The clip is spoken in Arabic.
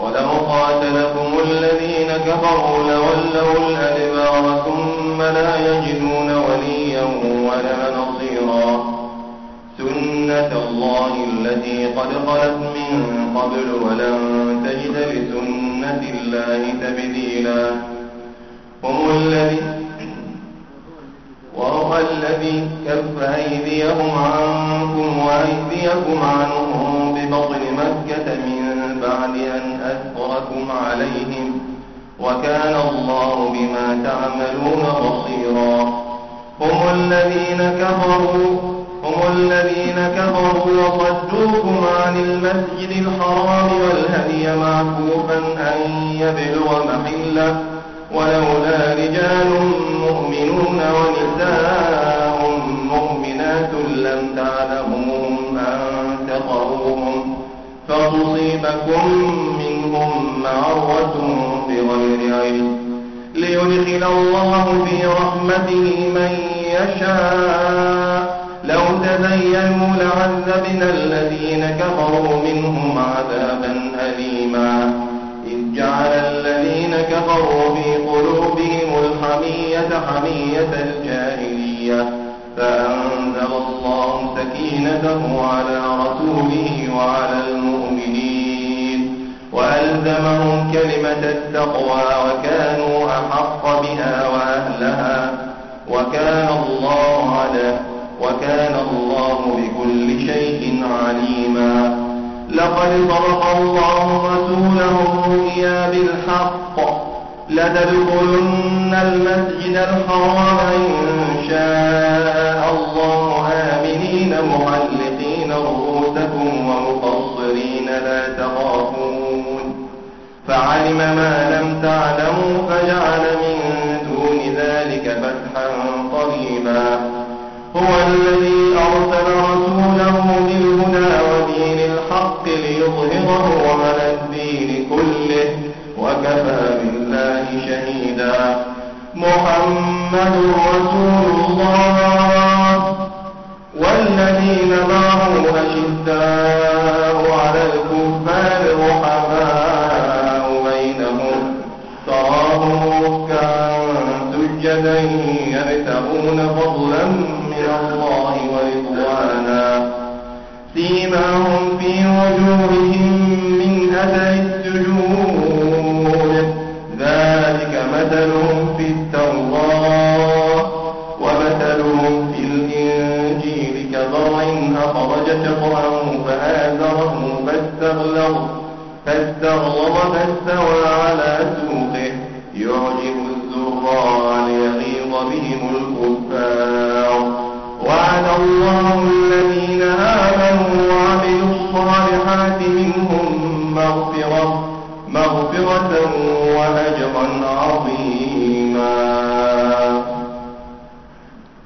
ولو قاتلكم الذين كفروا لولوا الأدبار ثم لا يجدون وليا ولا نصيرا سنة الله التي قد خلت من قبل ولن تجد لسنة الله تبديلا وهو الذي كف أيديهم عنكم وأيديكم عنهم ببطن مكة من بعد أن أثركم عليهم وكان الله بما تعملون بصيرا هم الذين كفروا وصدوكم عن المسجد الحرام والهدي معكوفا أن يبلغ محله ولولا رجال مؤمنون ونساء مؤمنات لم تعلموهم أن تطروهم فتصيبكم منهم معرة بغير علم ليدخل الله في رحمته من يشاء لو تزينوا لعذبنا الذين كفروا منهم عذابا أليما إذ جعل الذين كفروا في قلوبهم الحمية حمية الجاهلية فأنزل الله سكينته على رسوله وعلى المؤمنين وألزمهم كلمة التقوى وكانوا أحق بها وأهلها وكان الله بكل شيء عليما لقد صدق الله رسوله الرؤيا بالحق لتدخلن المسجد الحرام إن شاء الله آمنين محلقين رؤوسكم ومقصرين لا تخافون فعلم ما لم تعلموا فجعل من دون ذلك فتحا قريبا هو الذي أرسل رسوله بالهدى ودين الحق ليظهره على الدين كله وكفى بالله شهيدا محمد رسول الله والذين معه أشداء على الكفار رحماء بينهم تراهم ركعا سجدا يبتغون فضلا من الله ورضوانا سيماهم في وجوههم من أثر السجود ذلك مثلهم في التوراة ومثلهم في الإنجيل كزرع أخرج شطأه فآزره فاستغلظ فاستوى على سوقه يعجب الزراع ليغيظ بهم الكفار وعد الله الذين آمنوا وعملوا الصالحات منهم مغفرة وأجرا عظيما